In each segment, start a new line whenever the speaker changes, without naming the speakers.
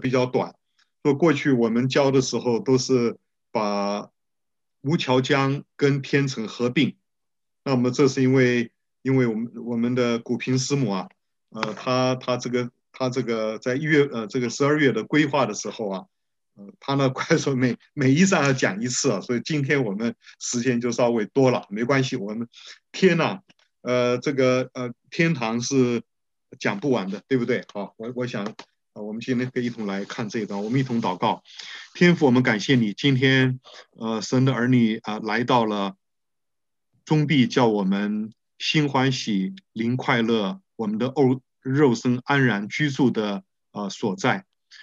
比较短。说过去我们教的时候都是把吴桥江跟天成合并，那么这是因为我们的古平师母啊，他这个在这个12月的规划的时候啊，他呢快说每一站要讲一次啊，所以今天我们时间就稍微多了，没关系，我们天呐，这个天堂是讲不完的，对不对？好，我想。我们今天可以一同来看这一段，我们一同祷告。天父，我们感谢你，今天神的儿女来到了中地，叫我们心欢喜、灵快乐，我们的肉身安然居住的所在。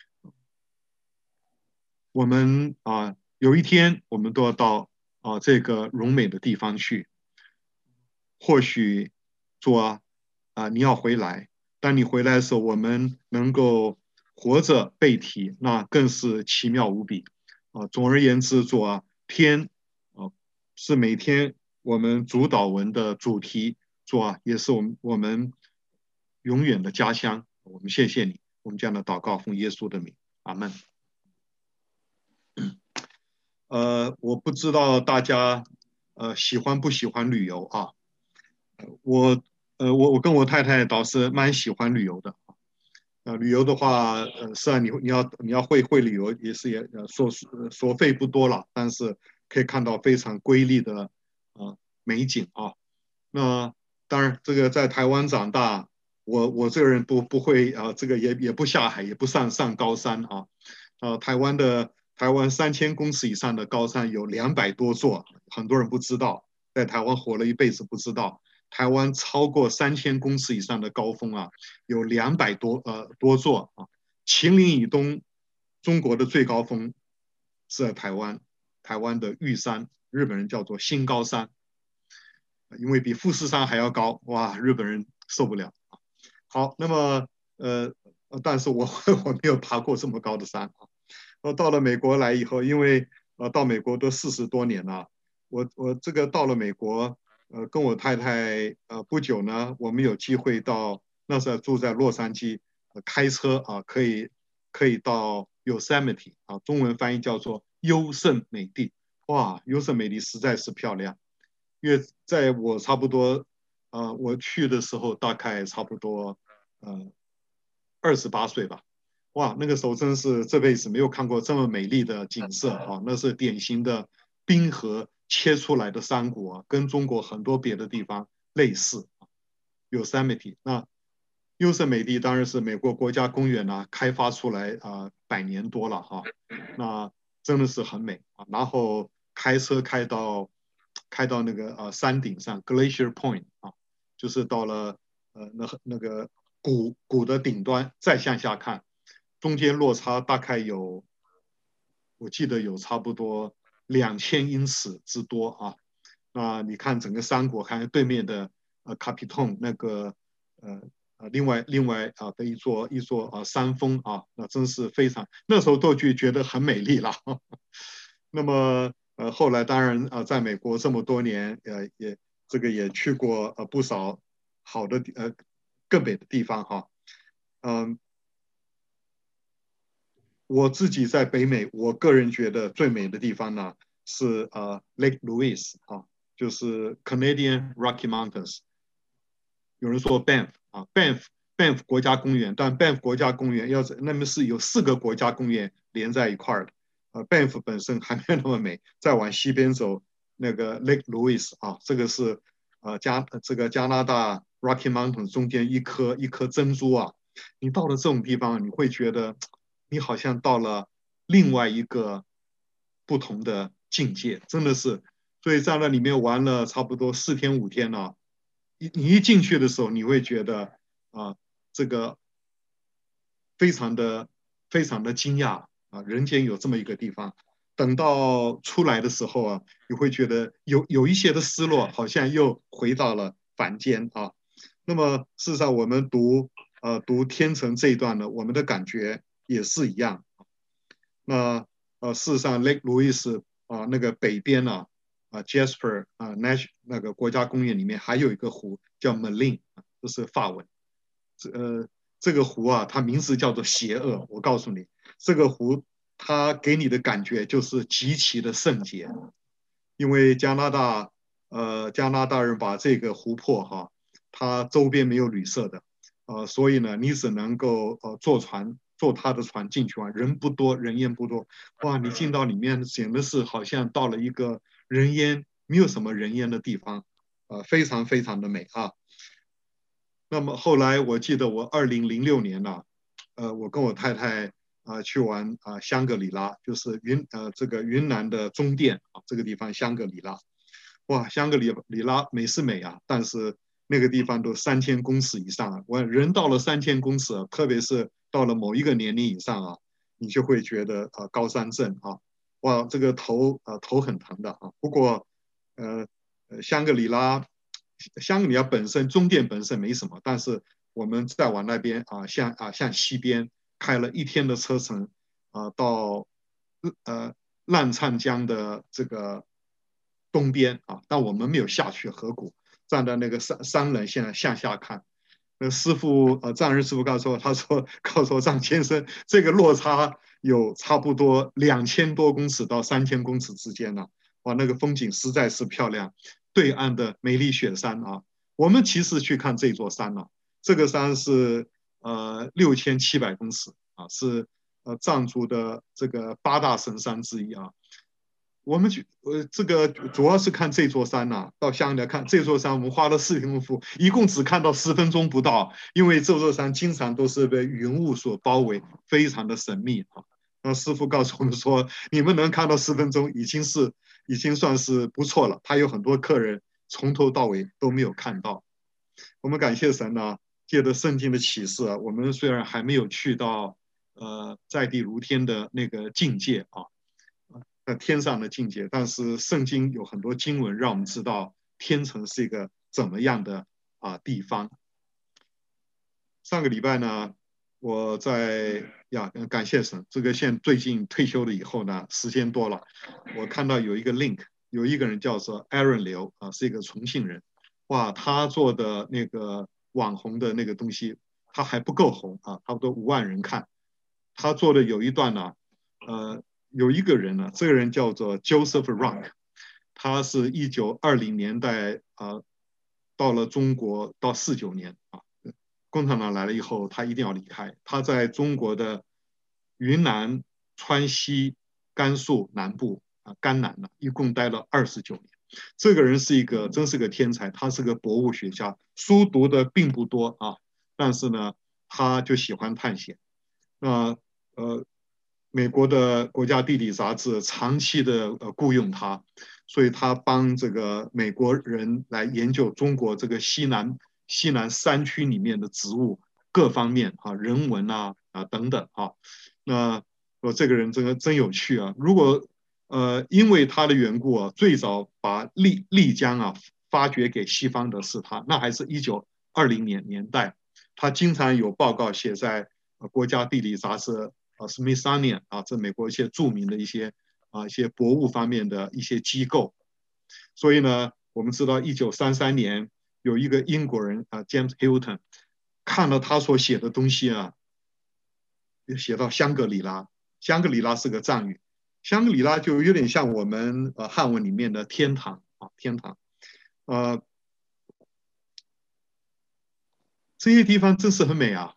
我们有一天我们都要到这个荣美的地方去。或许说你要回来，当你回来的时候，我们能够活着被提，那更是奇妙无比总而言之，天是每天我们主导文的主题，也是我们永远的家乡。我们谢谢你，我们这样的祷告奉耶稣的名，阿门。我不知道大家喜欢不喜欢旅游啊？我我跟我太太倒是蛮喜欢旅游的。旅游的话，是啊，你要会旅游，也所费不多了，但是可以看到非常瑰丽的美景啊。那当然，这个在台湾长大，我这个人不会这个也不下海，也不上高山啊。台湾3000公尺以上的高山有200多座，很多人不知道，在台湾活了一辈子不知道。台湾超过3000公尺以上的高峰啊，有200多座啊。秦岭以东，中国的最高峰是在台湾，台湾的玉山，日本人叫做新高山，因为比富士山还要高，哇，日本人受不了。好，那么但是我没有爬过这么高的山啊。我到了美国来以后，因为到美国都40多年了，我这个到了美国，跟我太太不久呢，我们有机会到那时候住在洛杉矶，开车可以到 Yosemite 啊，中文翻译叫做优胜美地。哇，优胜美地实在是漂亮，因为在我差不多我去的时候大概差不多28岁吧。哇，那个时候真是这辈子没有看过这么美丽的景色啊！那是典型的冰河切出来的山谷啊，跟中国很多别的地方类似。Yosemite 那优胜美地当然是美国国家公园开发出来100年多了哈，那真的是很美啊。然后开车开到那个山顶上 Glacier Point 啊，就是到了那个谷的顶端，再向下看，中间落差大概我记得有差不多2000英尺之多啊。那你看整个山谷，看对面的卡皮通那个另外的一座山峰啊，那真是非常，那时候都觉得很美丽了。那么后来当然在美国这么多年，也去过不少好的更美的地方哈。嗯，我自己在北美，我个人觉得最美的地方呢是Lake Louise 啊，就是 Canadian Rocky Mountains。有人说 Banff 啊，Banff 国家公园，但 Banff 国家公园那么是有4个国家公园连在一块儿的。Banff 本身还没有那么美，再往西边走，那个 Lake Louise 啊，这个是这个加拿大 Rocky Mountain 中间一颗珍珠啊。你到了这种地方，你会觉得你好像到了另外一个不同的境界，真的是。所以在那里面玩了差不多4天5天了。你一进去的时候，你会觉得这个非常的非常的惊讶人间有这么一个地方。等到出来的时候你会觉得有一些的失落，好像又回到了凡间啊。那么事实上，我们读天成这一段呢，我们的感觉也是一样。那事实上，Lake Louise 那个北边呢Jasper那个国家公园里面还有一个湖叫 Malin， 这是法文。这个湖它名字叫做邪恶。我告诉你， 这个湖它给你的感觉就是极其的圣洁，因为加拿大人把这个湖泊哈，它周边没有旅社的，所以呢，你只能够坐他的船进去玩，人不多，人烟不多，哇，你进到里面简直是好像到了一个人烟没有什么人烟的地方，非常非常的美啊。那么后来我记得我2006年呢，我跟我太太去玩香格里拉，就是这个云南的中甸啊这个地方香格里拉，哇，香格里拉美是美啊，但是那个地方都3000公尺以上啊，我人到了3000公尺啊，特别是到了某一个年龄以上啊，你就会觉得高山症啊，哇，这个头很疼的啊。不过呃香格里拉香格里拉本身中甸本身没什么，但是我们再往那边向西边开了1天的车程到呃澜沧江的这个东边啊，但我们没有下去河谷，站在那个山棱线向下看。那师傅藏人师傅告诉我张先生，这个落差有差不多2000多公尺到3000公尺之间呢。哇，那个风景实在是漂亮，对岸的梅里雪山啊，我们其实去看这座山呢，这个山是6700公尺啊，是藏族的这个8大神山之一啊。我们这个主要是看这座山呐、到香格里看这座山，我们花了4天功夫，一共只看到10分钟不到，因为这座山经常都是被云雾所包围，非常的神秘啊。那师傅告诉我们说，你们能看到10分钟，已经算是不错了。他有很多客人从头到尾都没有看到。我们感谢神呢，借着圣经的启示啊，我们虽然还没有去到在地如天的那个境界啊。天上的境界，但是圣经有很多经文让我们知道天城是一个怎么样的地方。上个礼拜呢，我感谢神，这个最近退休了以后呢，时间多了，我看到有一个 link， 有一个人叫做 Aaron 刘是一个重庆人，哇，他做的那个网红的那个东西，他还不够红啊，差不多5万人看。他做的有一段呢，有一个人呢，这个人叫做 Joseph Rock， 他是1920年代到了中国到49年共产党来了以后，他一定要离开。他在中国的云南、川西、甘肃南部甘南呢，一共待了29年。这个人真是个天才，他是个博物学家，书读的并不多啊，但是呢，他就喜欢探险。那美国的国家地理杂志长期的雇佣他，所以他帮这个美国人来研究中国这个西南山区里面的植物各方面人文等等那这个人真有趣啊！如果因为他的缘故最早把丽江发掘给西方的是他，那还是1920年代，他经常有报告写在国家地理杂志Smithsonian 这美国一些著名的一些博物方面的一些机构。所以呢，我们知道1933年有一个英国人James Hilton 看了他所写的东西写到香格里拉，香格里拉是个藏语，香格里拉就有点像我们汉文里面的天堂天堂。这些地方真是很美啊。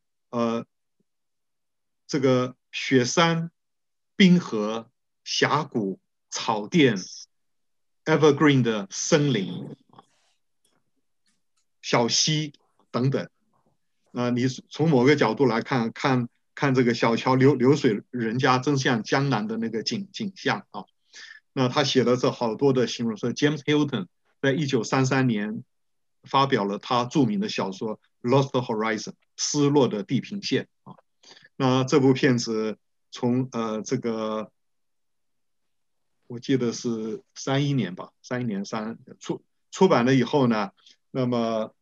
这个雪山、冰河、峡谷、草甸、evergreen 的森林、小溪等等。你从某个角度来看这个小桥流水人家，真像江南的那个景象啊。那他写了这好多的形容，说 James Hilton 在1933年发表了他著名的小说《Lost Horizon》失落的地平线啊。那这部片子从这个我记得是31年吧，31年出版了以后呢，那么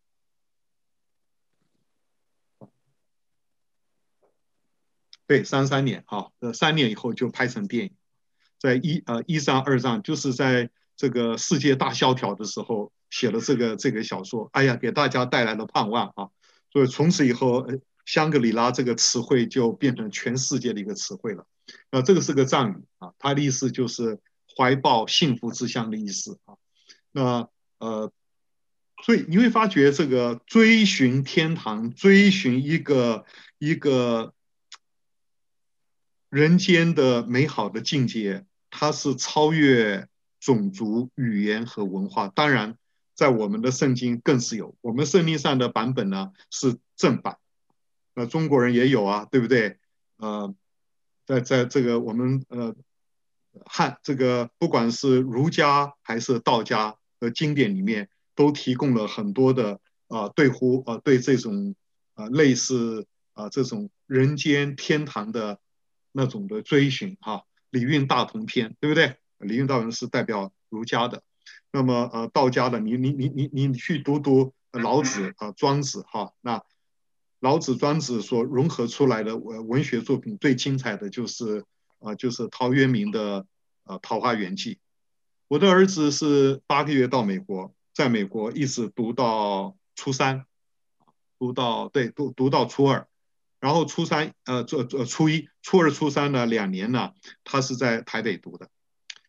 对33年3年以后就拍成电影，在一战二战就是在这个世界大萧条的时候写了这个小说，哎呀，给大家带来了盼望啊！所以从此以后， 香格里拉这个词汇就变成全世界的一个词汇了。这个是个藏语啊，它的意思就是怀抱幸福之乡的意思啊。那所以你会发觉这个追寻天堂，追寻一个人间的美好的境界，它是超越种族、语言和文化。当然，在我们的圣经更是有，我们圣经上的版本呢是正版，那中国人也有啊，对不对？在这个我们这个不管是儒家还是道家的经典里面，都提供了很多的对这种类似这种人间天堂的那种的追寻哈，礼运大同篇，对不对？礼运大同是代表儒家的，那么道家的，你去读老子庄子哈，那老子庄子所融合出来的文学作品最精彩的就是陶渊明的《桃花源记》。我的儿子是8个月到美国，在美国一直读到初三，读到初二，然后初三初一、初二、初三呢2年呢，他是在台北读的。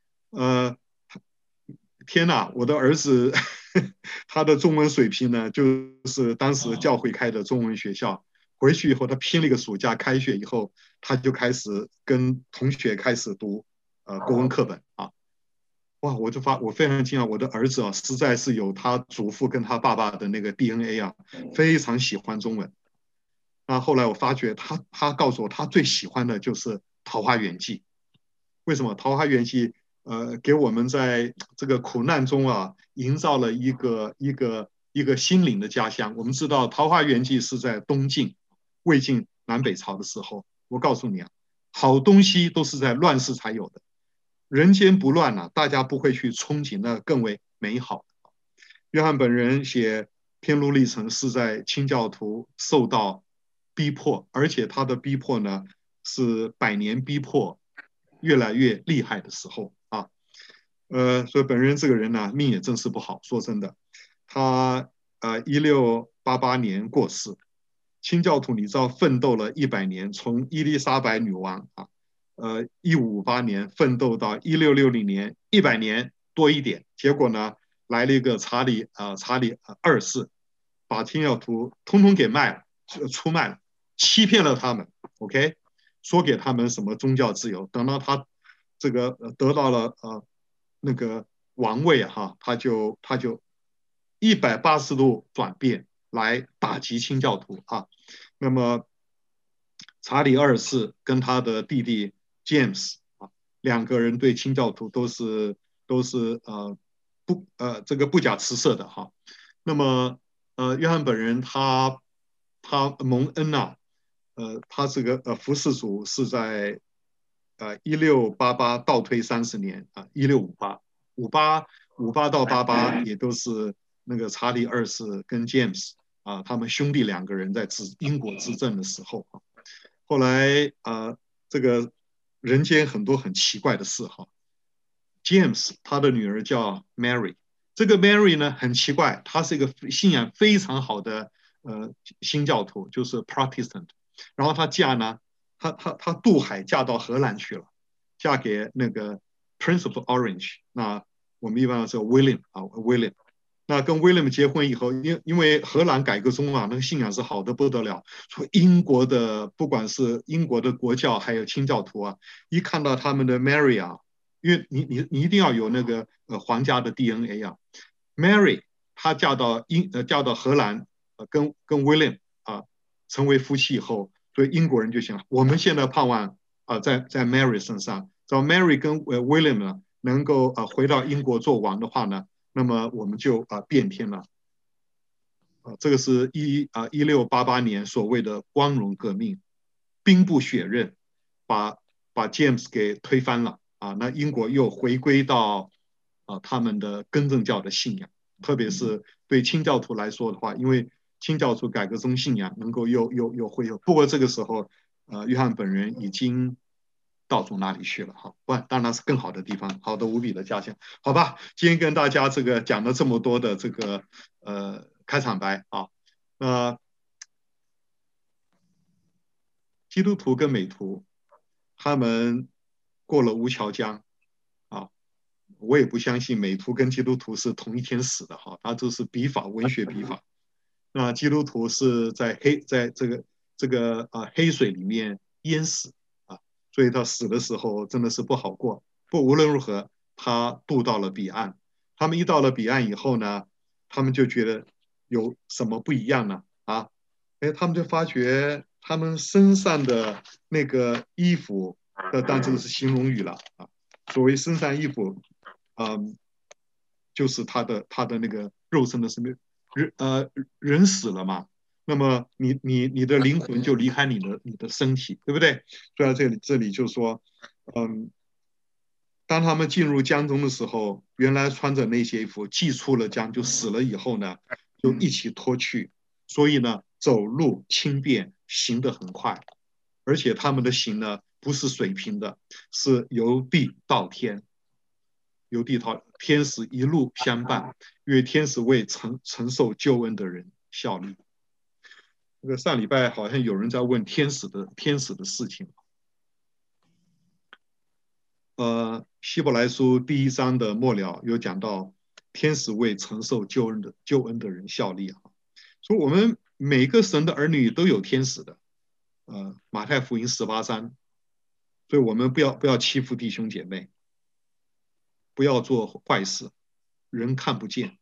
天哪，我的儿子他的中文水平呢，就是当时教会开的中文学校。回去以后，他拼了一个暑假，开学以后，他就开始跟同学开始读国文课本啊。哇，我非常惊讶，我的儿子啊，实在是有他祖父跟他爸爸的那个 DNA 啊，非常喜欢中文。那后来我发觉他告诉我，他最喜欢的就是《桃花源记》。为什么？《桃花源记》给我们在这个苦难中啊，营造了一个心灵的家乡。我们知道，《桃花源记》是在东晋、魏晋南北朝的时候。我告诉你啊，好东西都是在乱世才有的。人间不乱了，大家不会去憧憬那更为美好。约翰本人写天路历程是在清教徒受到逼迫，而且他的逼迫呢是百年逼迫越来越厉害的时候啊。所以本人这个人呢命也真是不好，说真的，他1688年过世。清教徒你知道奋斗了100年，从伊丽莎白女王1558年奋斗到1660年，100年多一点。结果呢，来了一个查理2世，把清教徒通通给卖了，出卖了，欺骗了他们。OK，说给他们什么宗教自由，等到他这个得到了那个王位哈，他就180度转变来打击清教徒啊。那么查理2世跟他的弟弟 James 2个人对清教徒都是这个不假辞色的哈。那么约翰本人他蒙恩啊，他这个服侍主是在1688倒推30年1658，58到88也都是那个查理2世跟 James 他们兄弟2个人在英国执政的时候啊。后来这个人间很多很奇怪的事哈。James 他的女儿叫 Mary， 这个 Mary 呢很奇怪，她是一个信仰非常好的新教徒，就是 Protestant。然后她嫁呢，她渡海嫁到荷兰去了，嫁给那个 Prince of Orange。那我们一般说 William。那跟 William 结婚以后，因为荷兰改革中啊，那个信仰是好的不得了，所以英国的不管是英国的国教还有清教徒啊，一看到他们的 Mary 啊，因为你一定要有那个皇家的 DNA 啊。Mary 她嫁到荷兰，跟 William 成为夫妻以后，所以英国人就想，我们现在盼望在 Mary 身上，只要 Mary 跟William 呢能够回到英国做王的话呢，那么我们就变天了。这个是1688年所谓的光荣革命，兵不血刃，把 James 给推翻了那英国又回归到他们的更正教的信仰，特别是对清教徒来说的话，因为清教徒改革中信仰能够又恢复。不过这个时候约翰本人已经到主那里去了哈，不，当然是更好的地方，好的无比的家乡。好吧，今天跟大家这个讲了这么多的这个开场白啊。 基督徒跟美徒，他们过了吴桥江啊，我也不相信美徒跟基督徒是同一天死的哈，他都是笔法文学笔法。那基督徒是在这个黑水里面淹死啊，所以他死的时候真的是不好过。不，无论如何，他渡到了彼岸。他们一到了彼岸以后呢，他们就觉得有什么不一样呢？啊，哎，他们就发觉他们身上的那个衣服但这个是形容语了啊。所谓身上衣服，嗯，就是他的那个肉身的生命，人死了嘛，那么你的灵魂就离开你的身体，对不对？所以这里就说，嗯，当他们进入江中的时候，原来穿着那些衣服，既出了江就死了以后呢，就一起脱去，所以呢，走路轻便，行得很快，而且他们的行呢不是水平的，是由地到天，由地到天使一路相伴，因为天使为承受救恩的人效力。这个上礼拜好像有人在问天使的事情。希伯来书第一章的末了有讲到，天使为承受救恩的人效力啊。所以我们每个神的儿女都有天使的。马太福音18章，所以我们不要欺负弟兄姐妹，不要做坏事，人看不见。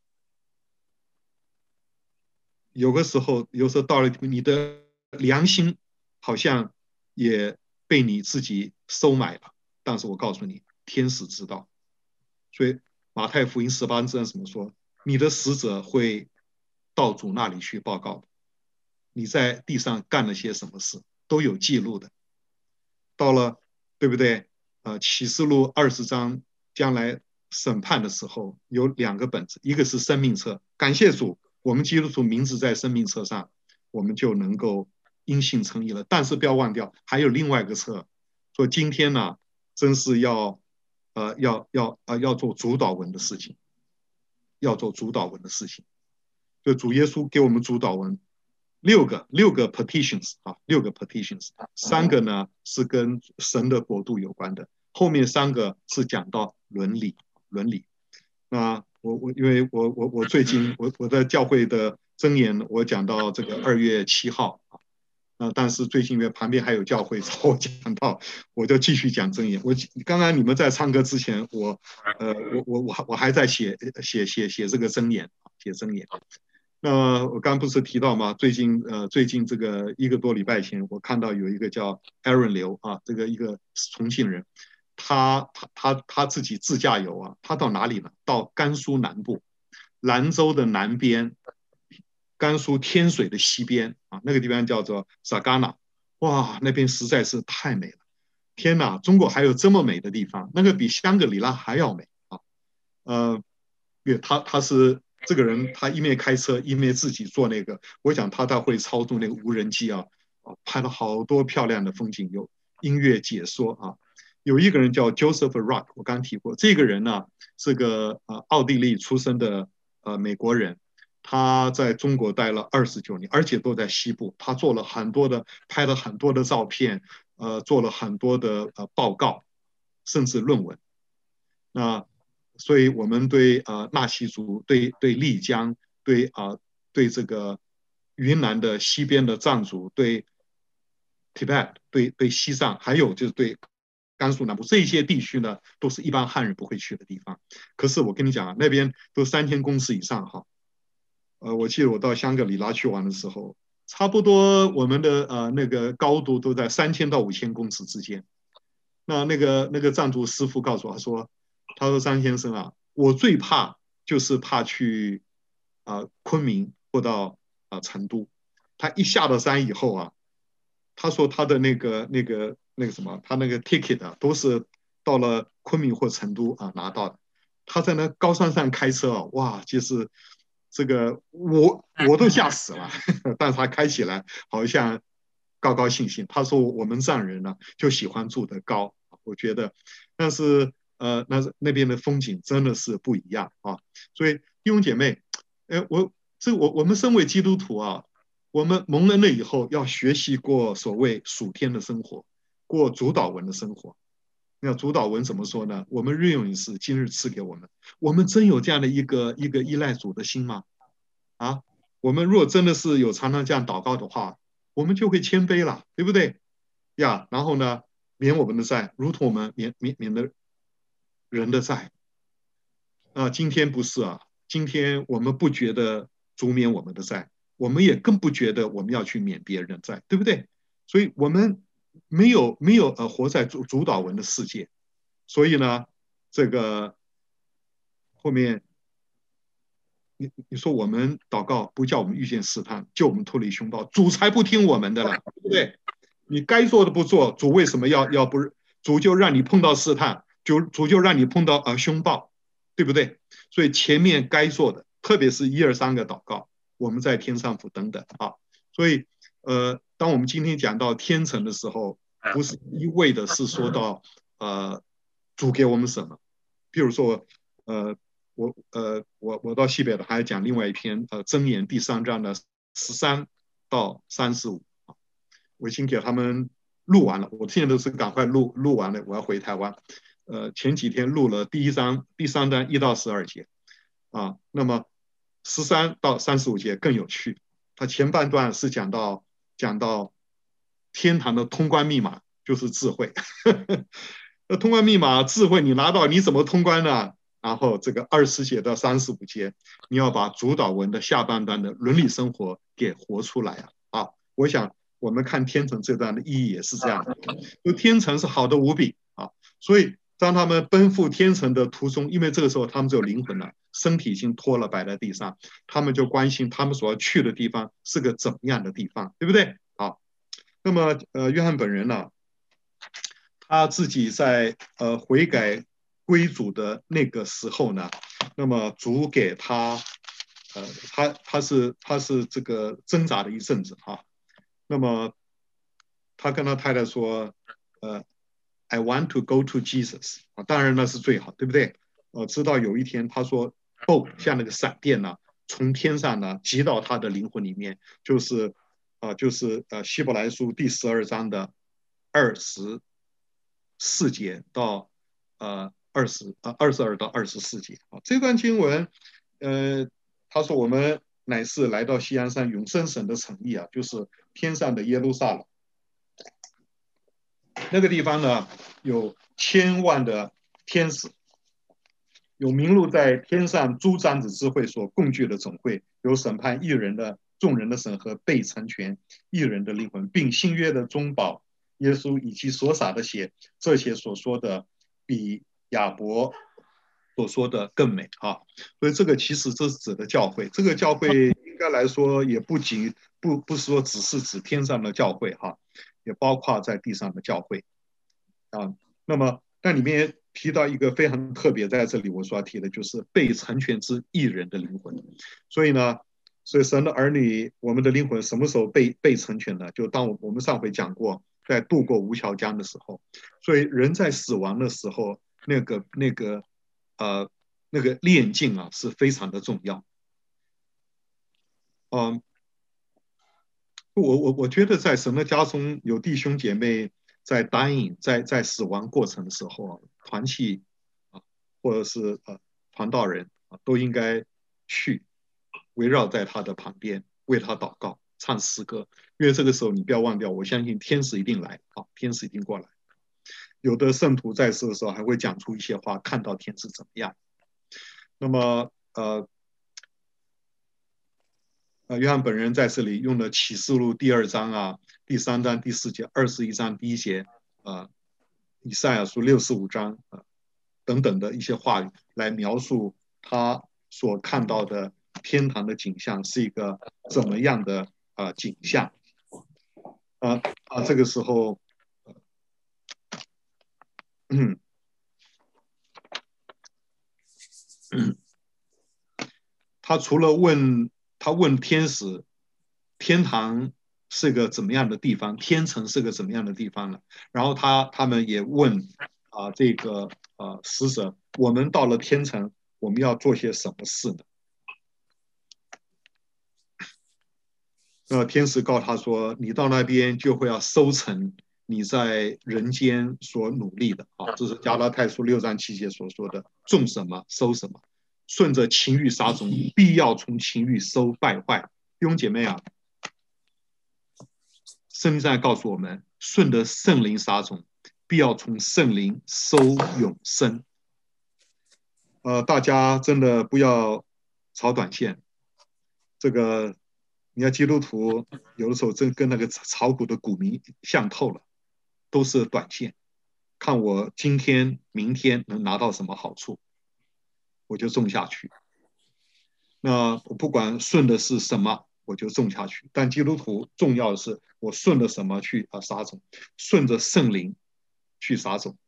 有时候到了你的良心好像也被你自己收买了，但是我告诉你，天使知道。所以马太福音18章怎么说？你的使者会到主那里去报告，你在地上干了些什么事，都有记录的。到了，对不对？启示录20章，将来审判的时候有2个本子，一个是生命册，感谢主，我们基督徒名字在生命册上，我们就能够因信称义了。但是不要忘掉，还有另外一个册，说今天呢，真是要做主导文的事情，要做主导文的事情。就主耶稣给我们主导文六个 petitions 啊，6个 petitions，3个呢是跟神的国度有关的，后面3个是讲到伦理。那因为我最近我在教会的箴言，我讲到这个2月7号啊，但是最近因为旁边还有教会找我讲到，我就继续讲箴言。刚刚你们在唱歌之前，我还在写这个箴言，写箴言。那我刚不是提到吗？最近这个1个多礼拜前，我看到有一个叫 Aaron 刘啊，这个一个重庆人，他自己自驾游啊，他到哪里呢？到甘肃南部，兰州的南边，甘肃天水的西边啊，那个地方叫做萨嘎纳，哇，那边实在是太美了！天哪，中国还有这么美的地方，那个比香格里拉还要美啊！因为他是这个人，他一面开车一面自己做那个，我想他会操纵那个无人机啊，拍了好多漂亮的风景，有音乐解说啊。有一个人叫 Joseph Rock， 我刚提过，这个人呢是个奥地利出生的美国人，他在中国待了29年，而且都在西部，他做了很多的，拍了很多的照片，做了很多的报告，甚至论文。那所以我们对纳西族、对丽江、对这个云南的西边的藏族、对 Tibet、对西藏，还有就是对甘肃南部这些地区呢，都是一般汉人不会去的地方。可是我跟你讲啊，那边都3000公尺以上哈。我记得我到香格里拉去玩的时候，差不多我们的那个高度都在3000到5000公尺之间。那个藏族师傅告诉我，他说张先生啊，我最怕就是怕去昆明或到成都。他一下了山以后啊，他说他的那个什么，他那个 ticket 啊，都是到了昆明或成都拿到的。他在那高山上开车啊，哇，就是这个我都吓死了，但是他开起来好像高高兴兴。他说我们藏人呢就喜欢住得高，我觉得，但是那边的风景真的是不一样啊。所以弟兄姐妹，我们身为基督徒啊， 我们蒙恩了以后，要学习过所谓属天的生活，过主导文的生活。那主导文怎么说呢？我们日用饮食，今日赐给我们。我们真有这样的一个依赖主的心吗？啊，我们若真的是有常常这样祷告的话，我们就会谦卑了，对不对？呀，然后呢，免我们的债，如同我们免的人的债。今天不是啊，今天我们不觉得主免我们的债，我们也更不觉得我们要去免别人的债，对不对？所以我们没有活在主导文的世界，所以呢，这个后面你说我们祷告不叫我们遇见试探，救我们脱离凶暴，主才不听我们的了，对不对？你该做的不做，主为什么要不主就让你碰到试探，主就让你碰到凶暴，对不对？所以前面该做的，特别是一二三个祷告，我们在天上父等等啊。所以当我们今天讲到天成的时候，不是一味的是说到主给我们什么，譬如说我到西北的还讲另外一篇箴言第3章的13到35，我已经给他们录完了，我现在都是赶快录完了，我要回台湾。前几天录了第3章1到12节啊，那么13到35节更有趣，它前半段是讲到天堂的通关密码就是智慧，那通关密码智慧你拿到你怎么通关呢？然后这个20节到35节，你要把主导文的下半段的伦理生活给活出来啊！我想我们看天成这段的意义也是这样的，就天成是好的无比啊，所以当他们奔赴天成的途中，因为这个时候他们只有灵魂了，身体已经脱了摆在地上，他们就关心他们所要去的地方是个怎么样的地方，对不对？好，那么约翰本人呢，他自己在悔改归主的那个时候呢，那么主给他他是这个挣扎了一阵子哈，那么他跟他太太说，I want to go to Jesus 啊，当然那是最好，对不对？直到有一天他说像那个闪电呢，从天上呢击到他的灵魂里面，就是希伯来书第12章的24节到22到24节啊，这段经文，他说我们乃是来到锡安山永生神的城邑啊，就是天上的耶路撒冷。那个地方呢，有千万的天使，有名录在天上诸长子之会所共聚的总会，有审判一人的众人的神和被成全一人的灵魂，并新约的中保耶稣以及所洒的血，这些所说的比亚伯所说的更美啊！所以这个其实这是指的教会，这个教会应该来说也不是说只是指天上的教会哈，也包括在地上的教会啊。那么但里面提到一个非常特别，在这里我所要提的就是被成全之一人的灵魂。所以呢，所以神的儿女，我们的灵魂什么时候被成全呢？就当我们上回讲过，在渡过无桥江的时候，所以人在死亡的时候，那个炼境啊是非常的重要。我觉得在神的家中有弟兄姐妹在dying 在死亡过程的时候，团契啊，或者是传道人啊，都应该去围绕在他的旁边，为他祷告，唱诗歌。因为这个时候你不要忘掉，我相信天使一定来啊，天使一定过来。有的圣徒在世的时候还会讲出一些话，看到天使怎么样。那么约翰本人在这里用了启示录第2章啊、第3章第4节、21章第1节以赛亚书65章等等的一些话语来描述他所看到的天堂的景象是一个怎么样的景象这个时候他除了问天使，天堂是个怎么样的地方，天城是个怎么样的地方呢？然后他们也问这个使者，我们到了天城，我们要做些什么事呢？ 那天使告他说：你到那边就会要收成你在人间所努力的啊，这是加拉太书6章7节所说的，种什么收什么，顺着情欲撒种，必要从情欲收败坏。弟兄姐妹啊，圣经上告诉我们，顺着圣灵撒种，必要从圣灵收永生。大家真的不要炒短线。这个，你看基督徒有的时候真跟那个炒股的股民像透了，都是短线，看我今天、明天能拿到什么好处，我就种下去。那我不管顺的是什么，我就种下去。但基督徒重要的是，我顺着什么去撒种，顺着圣灵去撒种。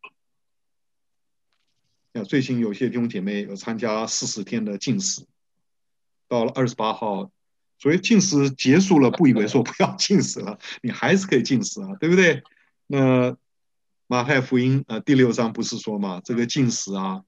最近有些弟兄姐妹有参加40天的禁食，到了28号，所以禁食结束了，不以为说不要禁食了，你还是可以禁食啊，对不对？那马太福音第6章不是说嘛，这个禁食啊，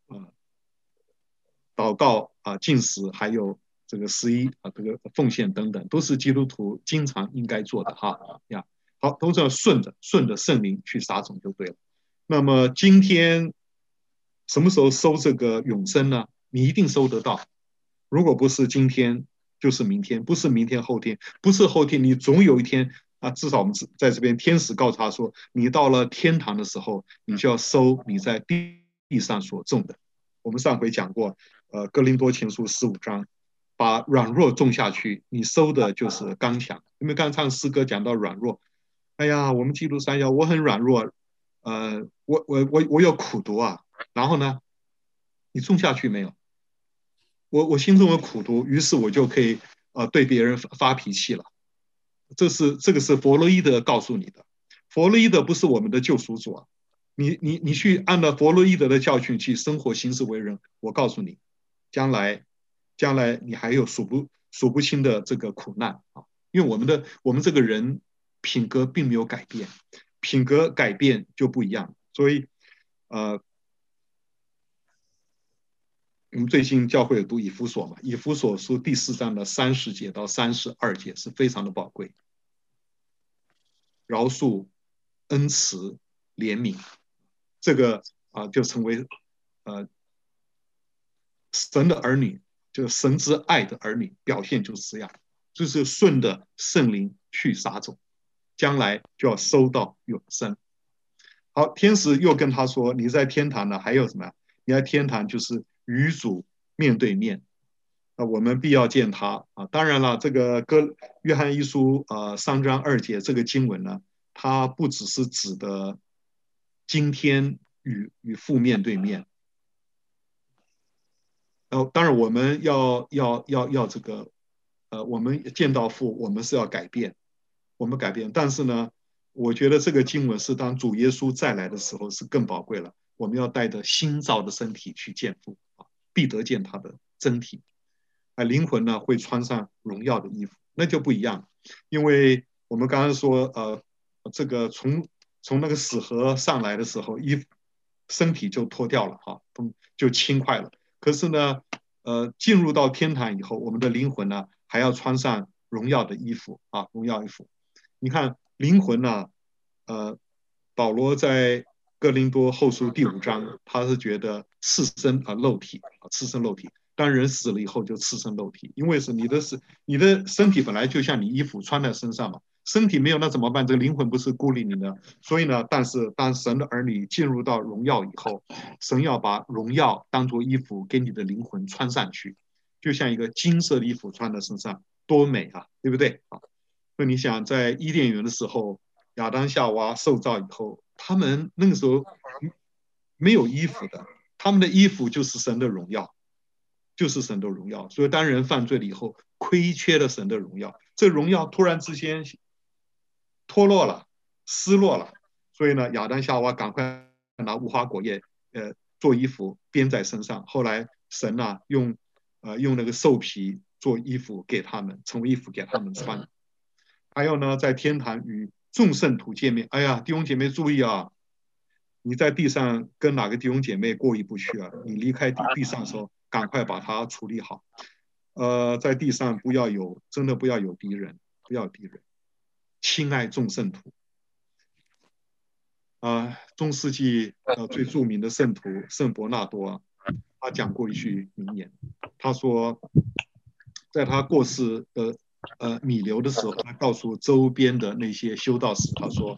祷告啊，禁食，还有这个11这个奉献等等，都是基督徒经常应该做的哈呀。好，都是要顺着圣灵去撒种就对了。那么今天什么时候收这个永生呢？你一定收得到。如果不是今天，就是明天；不是明天后天，不是后天，你总有一天啊。至少我们在这边，天使告诉他说，你到了天堂的时候，你就要收你在地上所种的。我们上回讲过，哥林多前书15章，把软弱种下去，你收的就是刚强。因为刚唱诗歌讲到软弱，哎呀，我们基督山药，我很软弱，我有苦毒啊。然后呢，你种下去没有？我心中有苦毒，于是我就可以对别人发脾气了。这个是弗洛伊德告诉你的。弗洛伊德不是我们的救赎主啊。你去按照弗洛伊德的教训去生活行事为人，我告诉你，将来你还有数不清的这个苦难啊。因为我们这个人品格并没有改变，品格改变就不一样。所以我们最近教会有读以弗所嘛，以弗所书第4章的30节到32节是非常的宝贵。饶恕、恩慈、怜悯，这个就成为神的儿女，就是神之爱的儿女，表现就是这样，就是顺着圣灵去撒种，将来就要收到永生。好，天使又跟他说：“你在天堂呢，还有什么？你在天堂就是与主面对面。我们必要见他啊。当然了，这个约翰一书3章2节这个经文呢，它不只是指的今天与父面对面。当然我们要这个我们见到父，我们是要改变，我们改变。但是呢，我觉得这个经文是当主耶稣再来的时候是更宝贵了。我们要带着新造的身体去见父啊，必得见他的真体。灵魂呢会穿上荣耀的衣服，那就不一样。因为我们刚刚说，这个从那个死河上来的时候，身体就脱掉了哈，就轻快了。可是呢，进入到天堂以后，我们的灵魂呢还要穿上荣耀的衣服啊，荣耀衣服。你看灵魂呢，保罗在哥林多后书第5章，他是觉得赤身肉体赤身肉体。当人死了以后就赤身肉体，因为是你的身体本来就像你衣服穿在身上嘛，身体没有那怎么办？这个灵魂不是孤立你的，所以呢，但是当神的儿女进入到荣耀以后，神要把荣耀当作衣服给你的灵魂穿上去，就像一个金色的衣服穿在身上，多美啊，对不对啊？所以你想，在伊甸园的时候，亚当夏娃受造以后，他们那个时候没有衣服的，他们的衣服就是神的荣耀。就是神的荣耀，所以当人犯罪了以后，亏缺了神的荣耀，这荣耀突然之间脱落了、失落了，所以呢，亚当夏娃赶快拿无花果叶，做衣服编在身上。后来神用那个兽皮做衣服给他们，成为衣服给他们穿。还有呢，在天堂与众圣徒见面。哎呀，弟兄姐妹注意啊！你在地上跟哪个弟兄姐妹过意不去啊？你离开地上的时候，赶快把它处理好。在地上真的不要有敌人。 不要敌人，亲爱众圣徒。中世纪最著名的圣徒圣伯纳多，他讲过一句名言，他说，在他过世的弥留的时候，他告诉周边的那些修道士，他说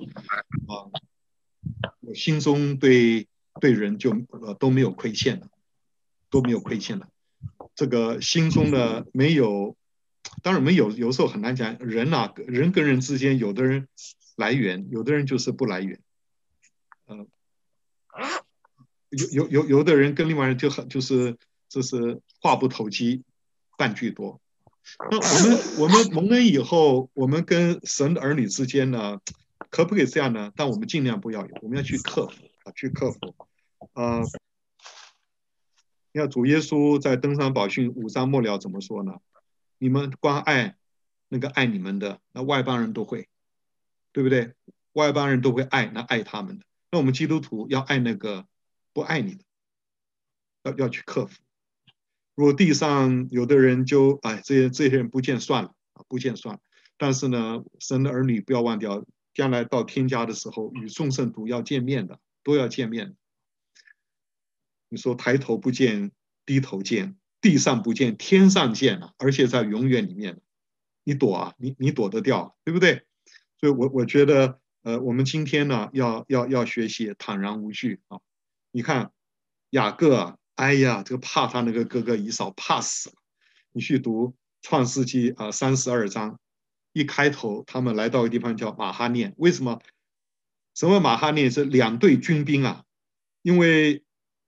我心中对人就都没有亏欠了，都没有亏欠了。这个心中呢没有，当然我们有时候很难讲，人跟人之间，有的人来源，有的人就是不来源。有的人跟另外人就是话不投机半句多。那我们蒙恩以后，我们跟神的儿女之间呢，可不可以这样呢？但我们尽量不要有，我们要去克服去克服。你看主耶稣在登山宝训5章末了怎么说呢？你们光爱那个爱你们的，那外邦人都会，对不对？外邦人都会爱那爱他们的。那我们基督徒要爱那个不爱你的，要去克服。如果地上有的人就这些人不见算了不见算了。但是呢，神的儿女不要忘掉，将来到天家的时候，与众圣徒要见面的，都要见面。你说抬头不见低头见，地上不见天上见了，而且在永远里面，你躲啊，你躲得掉，对不对？所以我觉得我们今天呢要学习坦然无惧啊。你看雅各啊，哎呀，这个怕他那个哥哥以扫怕死了。你去读创世纪32章，一开头他们来到一个地方叫马哈念，为什么？什么马哈念是2队军兵啊？因为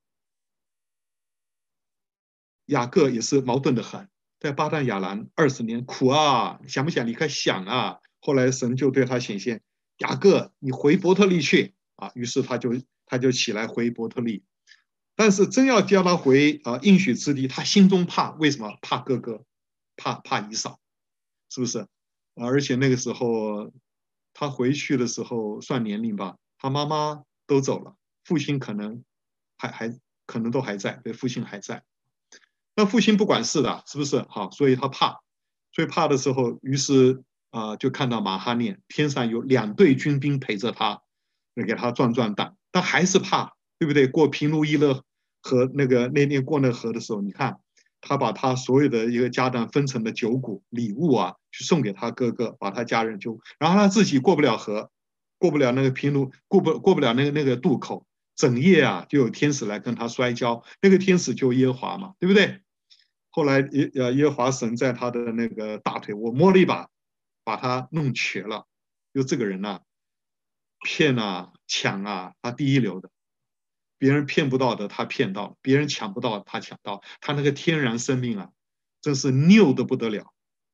雅各也是矛盾的很，在巴旦亚兰20年苦啊，想不想离开？想啊。后来神就对他显现，雅各，你回伯特利去啊。于是他就起来回伯特利。但是真要叫他回应许之地，他心中怕，为什么？怕哥哥，怕以扫，是不是？而且那个时候他回去的时候算年龄吧，他妈妈都走了，父亲可能可能都还在，对，父亲还在。那父亲不管事的，是不是？好，所以他怕，所以怕的时候，于是就看到马哈念天上有2队军兵陪着他，给他壮胆，但还是怕，对不对？过平卢伊勒河那年过那河的时候，你看他把他所有的一个家当分成了9股礼物啊，去送给他哥哥，把他家人然后他自己过不了河，过不了那个平卢，过不了那个渡口，整夜啊就有天使来跟他摔跤，那个天使就耶和华嘛，对不对？后来耶和华神在他的那个大腿，我摸了一把，把他弄瘸了。就这个人啊，骗啊抢啊，他第一流的，别人骗不到的他骗到，别人抢不到他抢到，他那个天然生命啊，真是拗的不得了，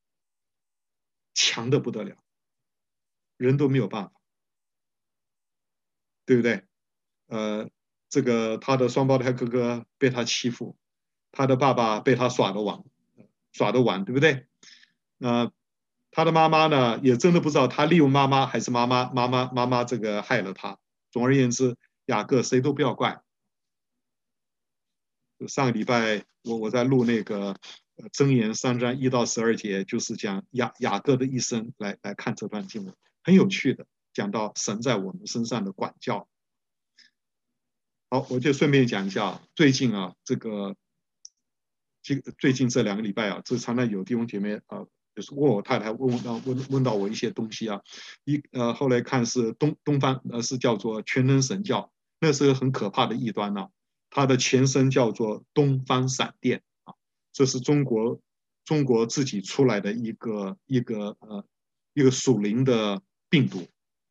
强的不得了，人都没有办法，对不对？这个他的双胞胎哥哥被他欺负，他的爸爸被他耍得完，对不对？他的妈妈呢，也真的不知道他利用妈妈还是妈妈这个害了他。总而言之，雅各谁都不要怪。上个礼拜我在录那个箴言3章1到12节，就是讲雅各的一生来看这段经文，很有趣的，讲到神在我们身上的管教。好，我就顺便讲一下，最近最近这2个礼拜啊，这常常有弟兄姐妹就是问我太太问到我一些东西啊，后来看是东方是叫做全能神教，那是个很可怕的异端呢。它的前身叫做东方闪电啊，这是中国自己出来的一个属灵的病毒。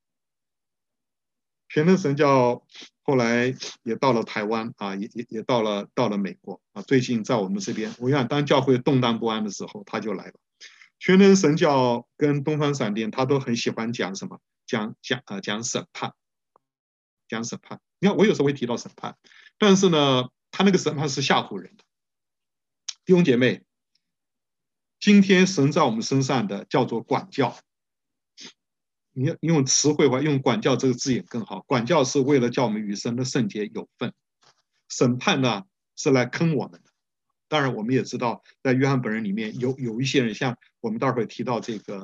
全能神教后来也到了台湾啊，也到了美国啊。最近在我们这边，我想当教会动荡不安的时候，他就来了。全能神教跟东方闪电，他都很喜欢讲什么？讲审判，讲审判。你看，我有时候会提到审判，但是呢，他那个审判是吓唬人的。弟兄姐妹，今天神在我们身上的叫做管教。你用词汇化，用管教这个字眼更好。管教是为了叫我们与神的圣洁有份，审判呢是来坑我们的。当然，我们也知道，在约翰本人里面有一些人，像我们待会儿提到这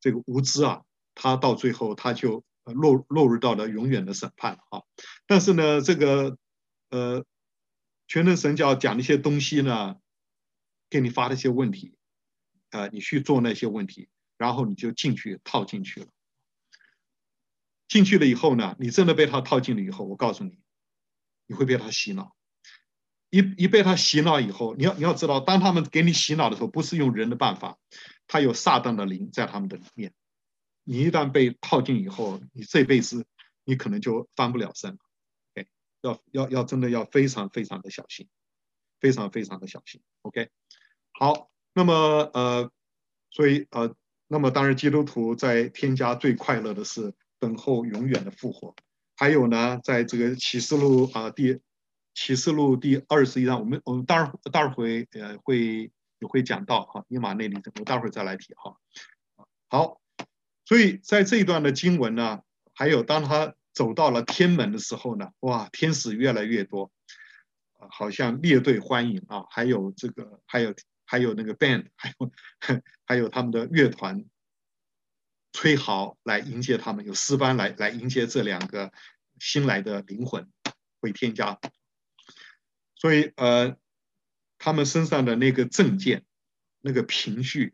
这个无知啊，他到最后他就落入到了永远的审判啊。但是呢，这个全能神教讲的一些东西呢，给你发了一些问题，你去做那些问题，然后你就套进去了。进去了以后呢，你真的被他套进了以后，我告诉你，你会被他洗脑。一被他洗脑以后，你要知道，当他们给你洗脑的时候，不是用人的办法，他有撒旦的灵在他们的里面。你一旦被套进以后，你这辈子你可能就翻不了身了。要真的要非常非常的小心，非常非常的小心。OK， 好，那么所以那么当然基督徒在天家最快乐的是等候永远的复活。还有呢，在这个启示录第21章，我们待会会讲到哈，以马内利，我待会再来提哈。好，所以在这一段的经文呢，还有当他走到了天门的时候呢，哇，天使越来越多，好像列队欢迎啊，还有那个 band， 还有他们的乐团吹号来迎接他们，有诗班来迎接这两个新来的灵魂回天家。所以他们身上的那个证件，那个凭据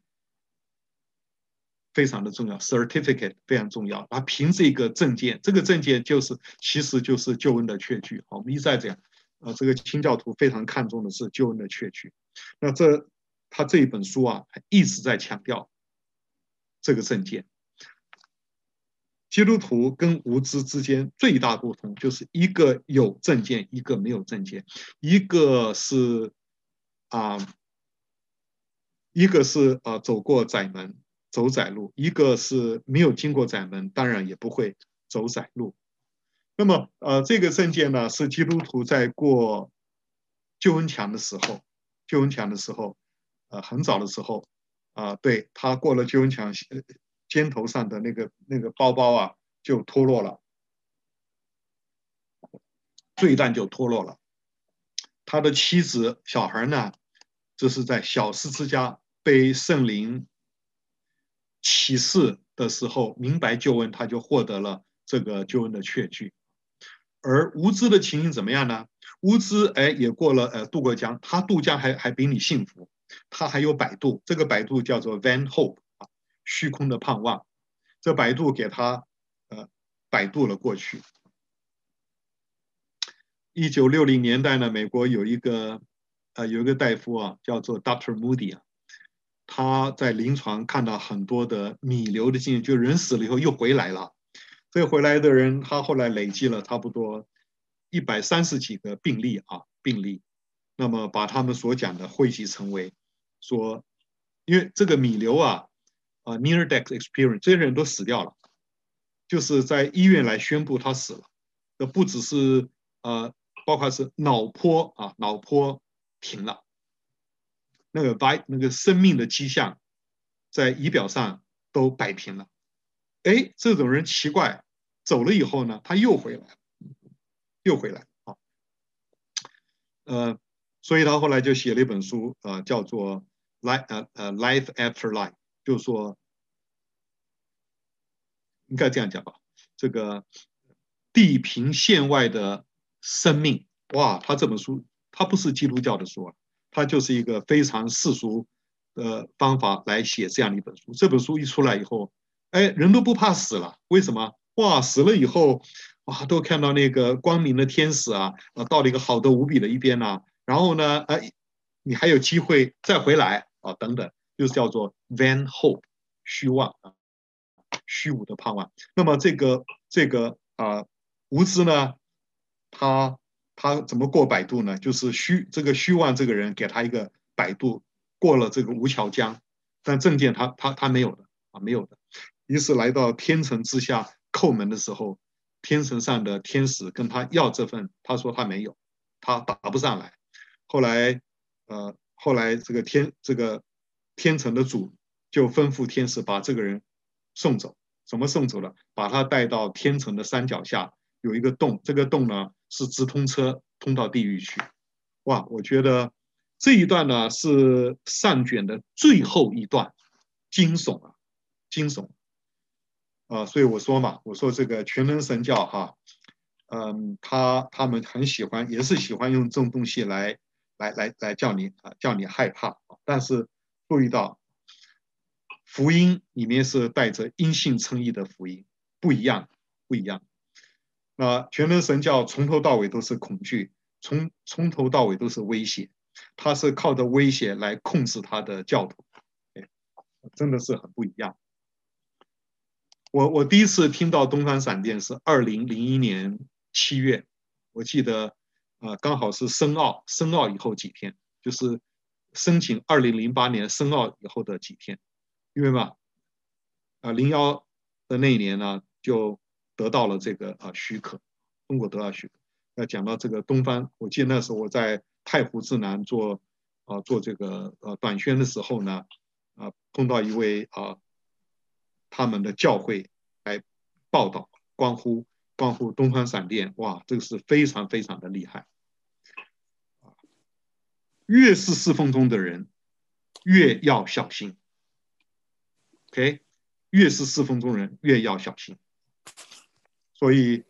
非常的重要 ，certificate 非常重要。他凭这个证件，这个证件其实就是救恩的确据。我们一再讲，这个清教徒非常看重的是救恩的确据。那他这一本书啊，一直在强调这个证件。基督徒跟无知之间最大不同就是一个有证件，一个没有证件，一个是走过窄门走窄路，一个是没有经过窄门，当然也不会走窄路。那么这个证件呢，是基督徒在过救恩墙的时候，很早的时候对，他过了救恩墙，肩头上的那个包包啊就脱落了，罪担就脱落了。他的妻子、小孩呢，这是在小十字架被圣灵启示的时候，明白救恩，他就获得了这个救恩的确据。而无知的情形怎么样呢？无知也过了渡过江，他渡江还比你幸福，他还有摆渡，这个摆渡叫做 Van Hope 虚空的盼望，这摆渡给他摆渡了过去。1960年代呢，美国有一个大夫啊，叫做 Dr. Moody 啊，他在临床看到很多的弥留的经验，就人死了以后又回来了。这回来的人，他后来累积了差不多130几个病例。那么把他们所讲的汇集成为说，因为这个弥留near death experience， 这些人都死掉了，就是在医院来宣布他死了。这不只是包括是脑波停了，那个生命的迹象在仪表上都摆平了。这种人奇怪，走了以后呢，他又回来啊。所以他后来就写了一本书，叫做Life After Life， 就是说应该这样讲吧，这个地平线外的生命。哇，他这本书他不是基督教的书，他就是一个非常世俗的方法来写这样的一本书。这本书一出来以后，人都不怕死了，为什么？哇，死了以后，哇，都看到那个光明的天使到了一个好的无比的一边然后呢，你还有机会再回来等等，就是叫做 Van Hope， 虚妄虚无的盼望。那么这个无知呢，他怎么过摆渡呢？就是虚妄这个人给他一个摆渡，过了这个吴桥江，但证件他没有的没有的。于是来到天城之下叩门的时候，天城上的天使跟他要这份，他说他没有，他答不上来。后来这个天城的主就吩咐天使把这个人送走。怎么送走了？把他带到天城的山脚下有一个洞，这个洞呢是直通车通到地狱去。哇，我觉得这一段呢是上卷的最后一段，惊悚。 所以我说嘛，我说这个全能神教哈，他们很喜欢，也是喜欢用这种东西来叫你害怕，但是注意到福音里面是带着因信称义的福音，不一样，不一样。那全能神教从头到尾都是恐惧，从头到尾都是威胁，他是靠着威胁来控制他的教徒，真的是很不一样。我第一次听到东方闪电是2001年7月，我记得刚好是申奥以后几天，就是申请2008年申奥以后的几天，因为嘛01的那一年呢就得到了这个许可，中国得到许可。讲到这个东方，我记得那时候我在太湖之南做这个短宣的时候呢，碰到一位他们的教会来报道，关乎东方闪电，哇，这个是非常非常的厉害。越是侍奉中的人，越要小心。OK， 越是侍奉中人，越要小心。所以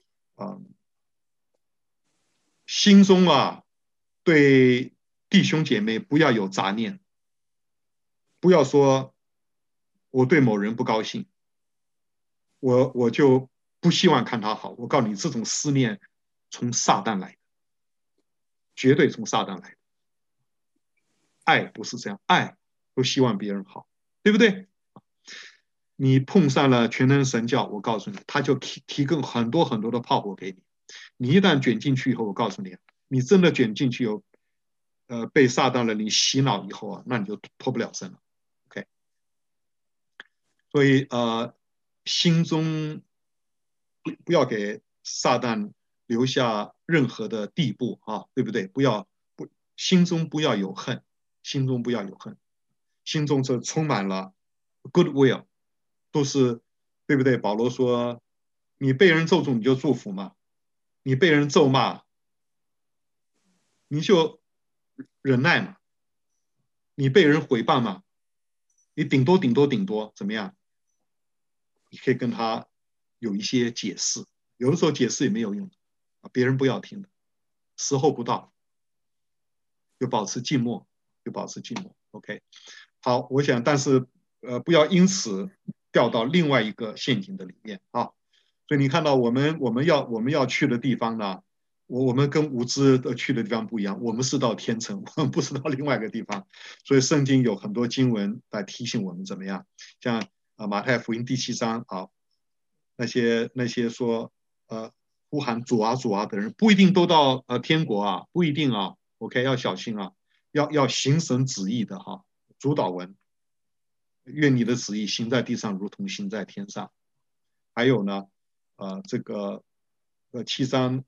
心中对弟兄姐妹不要有杂念，不要说我对某人不高兴，我就不希望看他好。我告诉你，这种思念从撒旦来的，绝对从撒旦来的。爱不是这样，爱都希望别人好，对不对？你碰上了全能神教，我告诉你，他就提供很多很多的炮火给你。你一旦卷进去以后，我告诉你，你真的卷进去有被撒旦的灵洗脑以后那你就脱不了身了。OK， 所以心中不要给撒旦留下任何的地步对不对？心中不要有恨，心中不要有恨，心中是充满了 goodwill， 都是对不对？保罗说，你被人咒诅你就祝福嘛，你被人咒骂你就忍耐嘛，你被人诽谤嘛，你顶多怎么样？你可以跟他有一些解释，有的时候解释也没有用，别人不要听的，时候不到，就保持静默，OK， 好，我想，但是不要因此掉到另外一个陷阱的里面所以你看到我们要去的地方呢，我们跟无知去的地方不一样，我们是到天城，我们不是到另外一个地方。所以圣经有很多经文来提醒我们怎么样，像马太福音第7章那些说呼喊主啊主啊的人，不一定都到天国不一定OK， 要小心要行神旨意的主导文，愿你的旨意行在地上，如同行在天上。还有呢，这个7章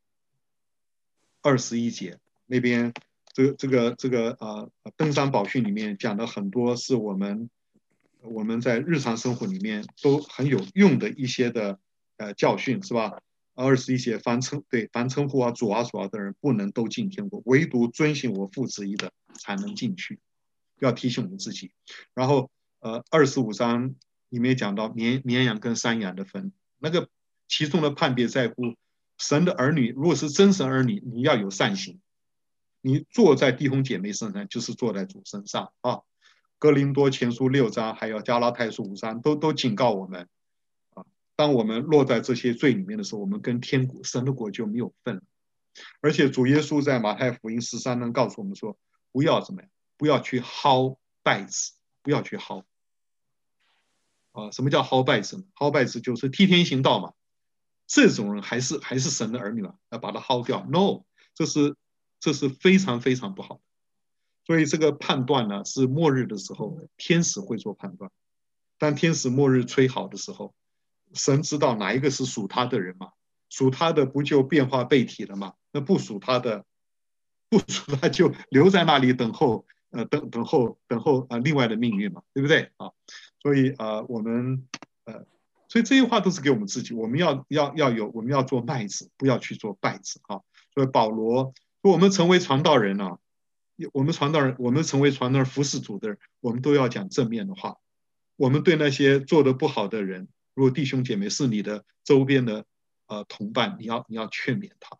21节那边，这个登山宝训里面讲的很多是我们在日常生活里面都很有用的一些的教训，是吧？21节，凡称呼主啊主啊的人，不能都进天国，唯独遵行我父旨意的才能进去。要提醒我们自己。然后25章里面讲到绵羊跟山羊的分，那个其中的判别在乎神的儿女，如果是真神儿女，你要有善行，你坐在弟兄姐妹身上，就是坐在主身上哥林多前书6章，还有加拉太书5章，都警告我们当我们落在这些罪里面的时候，我们跟神的国就没有份了。而且主耶稣在马太福音13章告诉我们说，不要怎么样，不要去薅稗子，不要去薅什么叫薅稗子呢？薅稗子就是替天行道嘛。这种人还是神的儿女嘛，要把他薅掉 ？No， 这是非常非常不好的。所以这个判断呢，是末日的时候天使会做判断。当天使末日吹好的时候，神知道哪一个是属他的人嘛？属他的不就变化被体了吗？那不属他的就留在那里等候另外的命运嘛，对不对所以我们所以这些话都是给我们自己，我们我们要做麦子，不要去做稗子所以保罗说我们成为传道人我们成为传道人服侍主的人，我们都要讲正面的话。我们对那些做得不好的人， 如果弟兄姐妹是你的周边的同伴，你要劝勉他，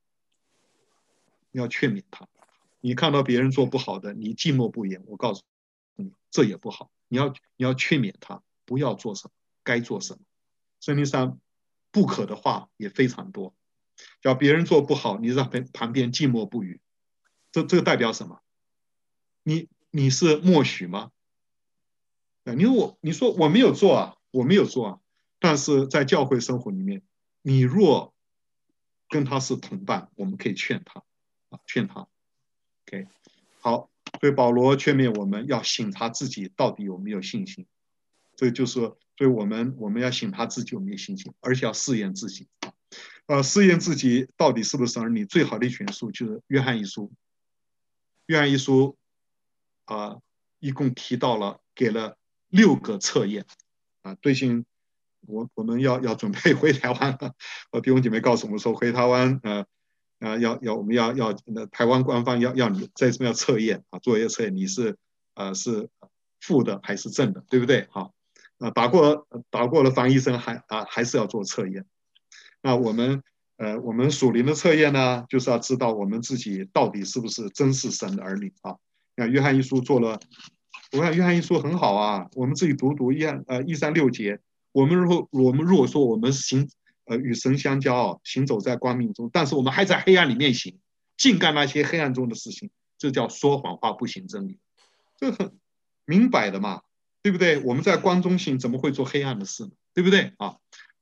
你要劝勉他。你看到别人做不好的，你静默不言，我告诉你，这也不好。你要劝勉他，不要做什么，该做什么。圣经上不可的话也非常多，叫别人做不好，你在旁边静默不语，这个代表什么？你是默许吗？你说我没有做啊，我没有做啊，但是在教会生活里面，你若跟他是同伴，我们可以劝他啊，劝他。OK， 好，所以保罗劝勉我们要省察自己到底有没有信心，这就是说，所以我们要省察自己有没有信心，而且要试验自己。试验自己到底是不是儿女，最好的选书就是约翰一书。约翰一书一共给了6个测验最近我们要准备回台湾了，弟兄姐妹告诉我们说回台湾我们要台湾官方要你在这边要测验做一个测验，你是负的还是正的，对不对？好打过了防疫针还是要做测验。那我们属灵的测验呢，就是要知道我们自己到底是不是真是神的儿女啊。那约翰一书我看约翰一书很好啊，我们自己读136节，我们如果说我们与神相交，行走在光明中，但是我们还在黑暗里面行，尽干那些黑暗中的事情，这叫说谎话，不行真理。这很明摆的嘛，对不对？我们在光中行，怎么会做黑暗的事呢？对不对啊？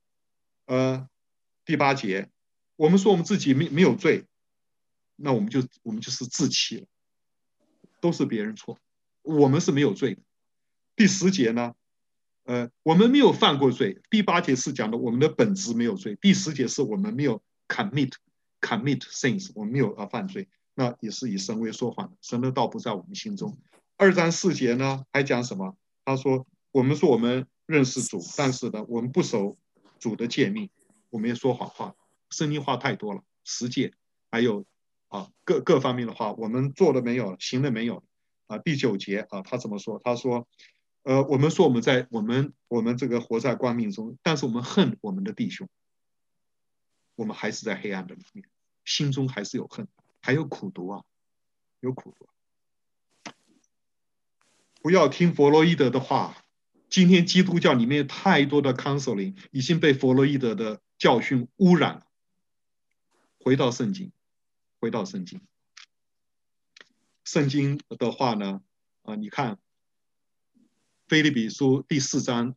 第8节，我们说我们自己没有罪，那我们就是自欺了，都是别人错，我们是没有罪的。第10节呢，我们没有犯过罪。第8节是讲的我们的本质没有罪，第10节是我们没有 commit sins， 我们没有犯罪，那也是以神为说谎的，神的道不在我们心中。2章4节呢，还讲什么？他说我们认识主，但是呢，我们不守主的诫命，我们也说谎话，圣经话太多了，10诫还有各方面的话，我们做了没有，行了没有第9节他怎么说？他说我们说我们这个活在光明中，但是我们恨我们的弟兄，我们还是在黑暗的里面，心中还是有恨，还有苦毒有苦毒。不要听弗洛伊德的话，今天基督教里面太多的 counseling 已经被弗洛伊德的教训污染了。回到圣经，圣经的话呢，你看腓立比书第4章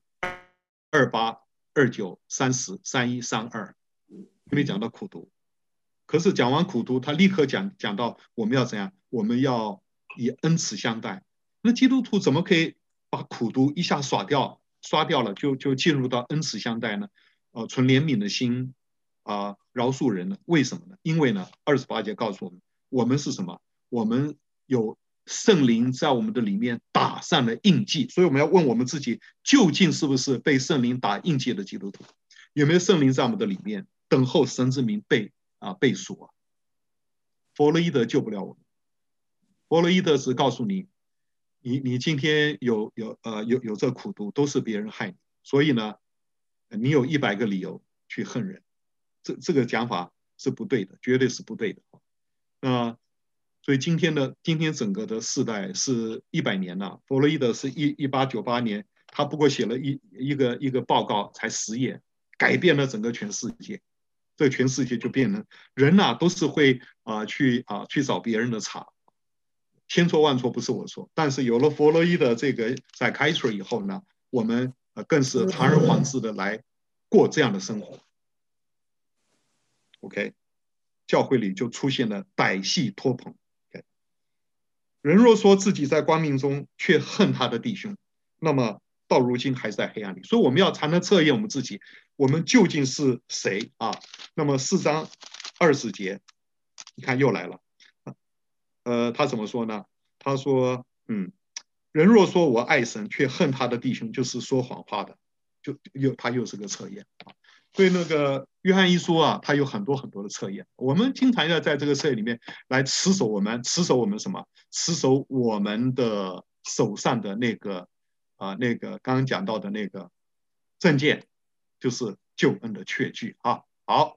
28、29、30、31、32，没讲到苦毒。可是讲完苦毒，他立刻讲到我们要怎样？我们要以恩慈相待。那基督徒怎么可以把苦毒一下刷掉了，就进入到恩慈相待呢？存怜悯的心饶恕人呢？为什么呢？因为呢，28节告诉我们，我们是什么？我们有圣灵在我们的里面打上了印记，所以我们要问我们自己，究竟是不是被圣灵打印记的基督徒？有没有圣灵在我们的里面，等候神之名被赎弗洛伊德救不了我们，弗洛伊德只告诉你，你今天有这苦毒，都是别人害你，所以呢，你有100个理由去恨人，这个讲法是不对的，绝对是不对的。所以今天整个的世代是100年了，弗洛伊德是1898年，他不过写了一个报告，才10页，改变了整个全世界。这个全世界就变成人都是会去找别人的茬，千错万错不是我说，但是有了弗洛伊德这个 psychiatry 以后呢，我们更是堂而皇之的来过这样的生活。OK， 教会里就出现了歹戏拖棚。人若说自己在光明中，却恨他的弟兄，那么到如今还是在黑暗里。所以我们才能测验我们自己，我们究竟是谁那么4章20节，你看又来了。他怎么说呢？他说，人若说我爱神，却恨他的弟兄，就是说谎话的，他又是个测验所以那个约翰一书他有很多很多的测验，我们经常要在这个测验里面来持守我们什么？持守我们的手上的那个刚刚讲到的那个证件就是救恩的确据啊。好，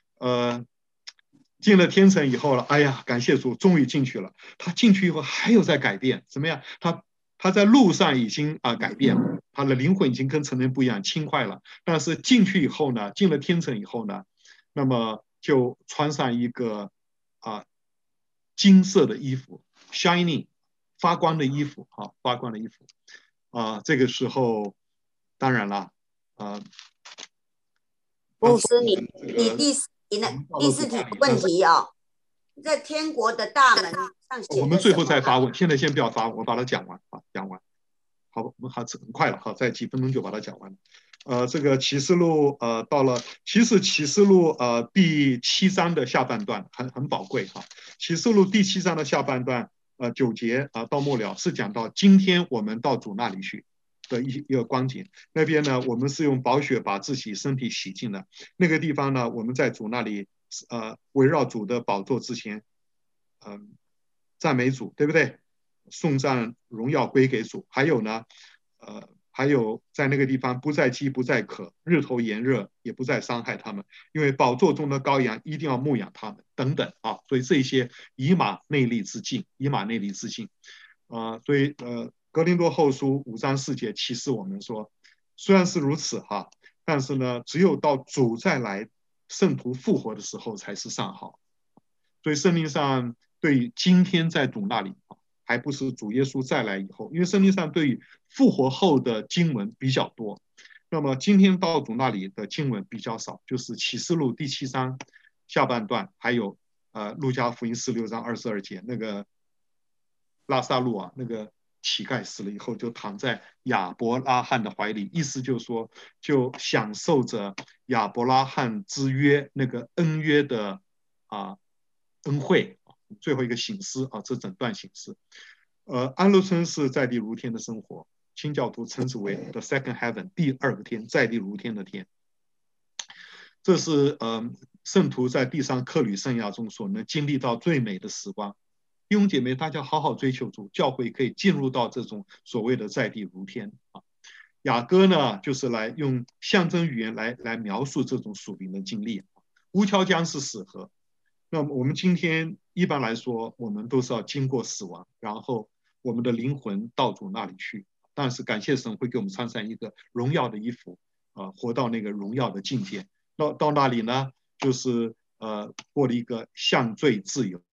进了天城以后了，哎呀，感谢主，终于进去了。他进去以后还有在改变，怎么样？他在路上已经改变了，他的灵魂已经跟成人不一样，轻快了。但是进去以后呢，进了天城以后呢，那么就穿上一个金色的衣服 ，shining 发光的衣服啊，发光的衣服这个时候当然了啊。
牧师，
这个
第四题的问题哦，在天国的大门上写
我们最
着什么啊？
后再发问，现在先不要发问，我把它讲完啊，讲完。好，我们还是很快了，好，在几分钟就把它讲完了。这个启示录到了，其实启示录第7章的下半段很宝贵哈。启示录第7章的下半段9节到末了是讲到今天我们到主那里去的一个光景。那边呢，我们是用宝血把自己身体洗净的。那个地方呢，我们在主那里围绕主的宝座之前，赞美主，对不对？颂赞荣耀归给主。还有呢，还有在那个地方不再饥不再渴，日头炎热也不再伤害他们，因为宝座中的羔羊一定要牧养他们等等啊。所以这些以马内利之境，以马内利之境所以哥林多后书5章4节启示我们说，虽然是如此哈，但是呢，只有到主再来，圣徒复活的时候才是上好。所以圣经上对于今天在主那里还不是主耶稣再来以后，因为圣经上对于复活后的经文比较多，那么今天到主那里的经文比较少，就是启示录第7章下半段，还有路加福音16章22节那个拉萨路那个乞丐死了以后就躺在亚伯拉罕的怀里，意思就是说就享受着亚伯拉罕之约那个恩约的恩惠。最后一个醒思这整段醒思。安乐村是在地如天的生活，清教徒称之为 the second heaven 第2个天，在地如天的天。这是圣徒在地上客旅生涯中所能经历到最美的时光。弟兄姐妹，大家好好追求主，教会可以进入到这种所谓的在地如天雅歌呢，就是来用象征语言来描述这种属灵的经历。乌桥江是死河，那么我们今天一般来说，我们都是要经过死亡，然后我们的灵魂到主那里去。但是感谢神会给我们穿上一个荣耀的衣服活到那个荣耀的境界。到那里呢，就是过了一个向罪自由、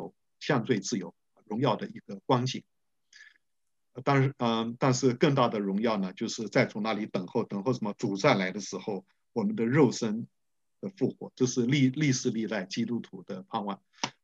荣耀的一个光景。但是更大的荣耀呢，就是在主那里等候什么？主再来的时候，我们的肉身的复活，这是历世历代基督徒的盼望。